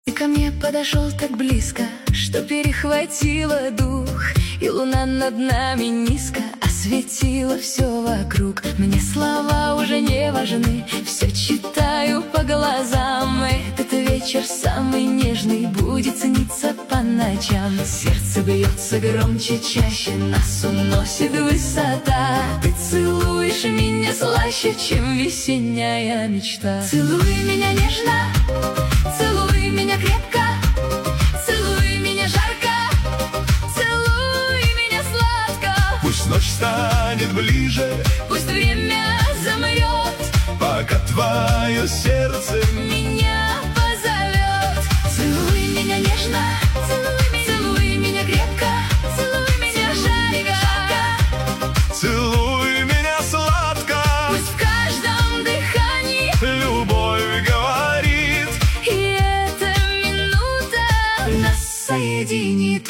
Ты ко мне подошел так близко, что перехватило дух, и луна над нами низко осветила все вокруг. Мне слова уже не важны, все читаю по глазам. Этот вечер самый нежный будет сниться по ночам. Сердце бьется громче, чаще, нас уносит высота. Ты целуешь меня слаще, чем весенняя мечта. Целуй меня нежно, целуй меня крепко, целуй меня жарко, целуй меня сладко. Пусть ночь станет ближе, Пусть время замрет, пока твое сердце меня позовет. Целуй меня нежно, целуй меня крепко, целуй меня жарко, целуй меня сладко. пусть в каждом дыхании Любовь говорит, и эта минута нас соединит.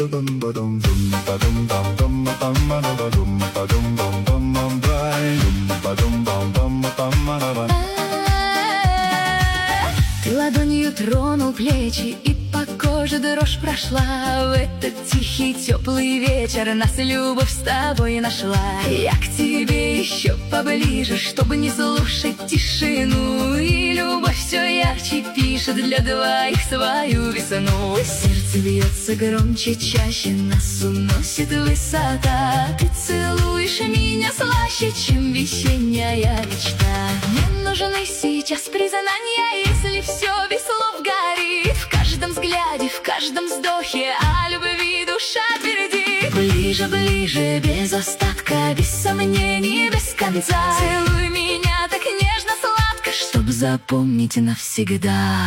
Ты ладонью тронул плечи, и по коже дрожь прошла. В этот тихий теплый вечер нас любовь с тобой нашла. Я к тебе еще поближе, чтобы не слушать тишину, и любовь все ярче пишет для двоих свою весну. Сердце бьется громче, чаще, нас уносит высота. Ты целуешь меня слаще, чем весенняя мечта. Мне нужны сейчас признания, если все без слов горит. В каждом взгляде, в каждом вздохе о любви душа твердит. Ближе, ближе, без остатка, без сомнений, без конца. Целуй меня так нежно, сладко, чтоб запомнить навсегда.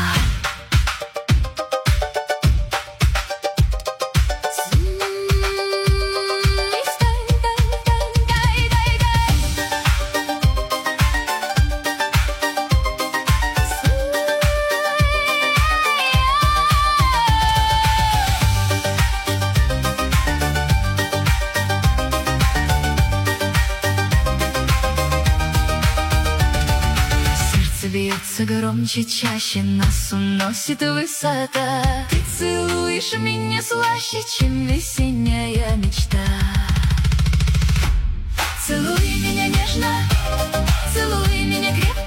Бьется громче, чаще, нас уносит высота. Ты целуешь меня слаще, чем весенняя мечта. Целуй меня нежно, целуй меня крепко.